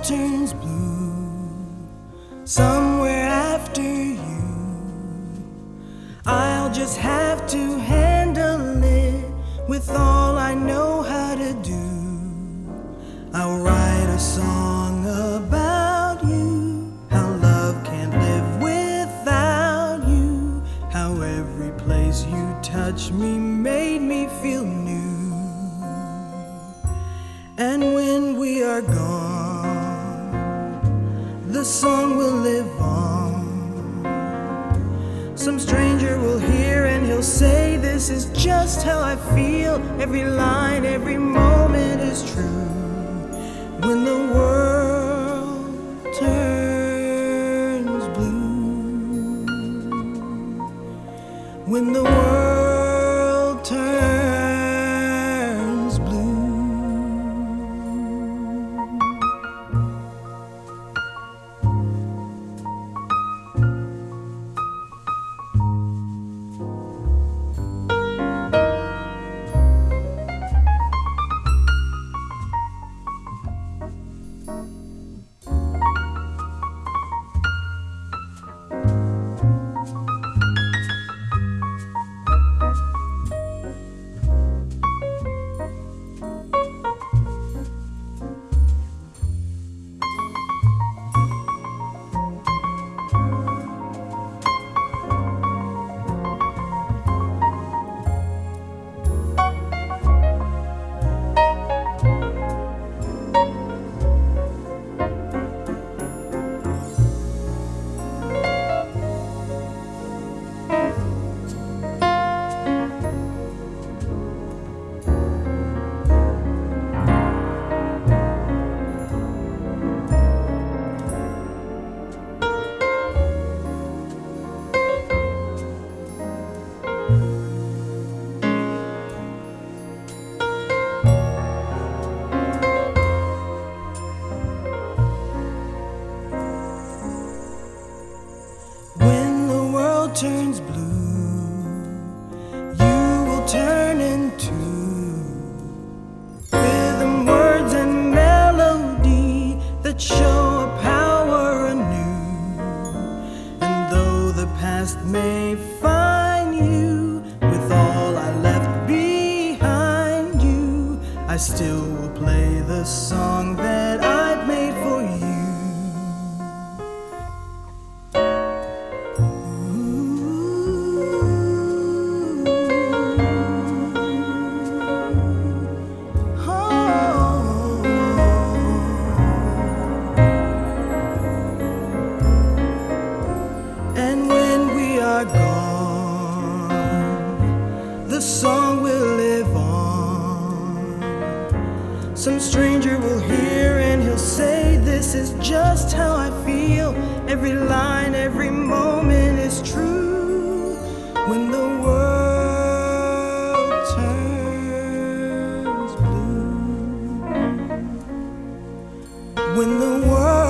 world turns blue somewhere after you, I'll just have to handle it with all I know how to do. I'll write a song about you, how love can't live without you, how every place you touched me made me feel new. And when we are gone, the song will live on. Some stranger will hear and he'll say, this is just how I feel. Every line, every moment is true. When the world turns blue, when the world turns blue. Turns blue, you will turn into rhythm, words, and melody that show a power anew. And though the past may find you with all I left behind you, I still will play the song that I've made for you. Gone, the song will live on. Some stranger will hear and he'll say, this is just how I feel. Every line, every moment is true. When the world turns blue, when the world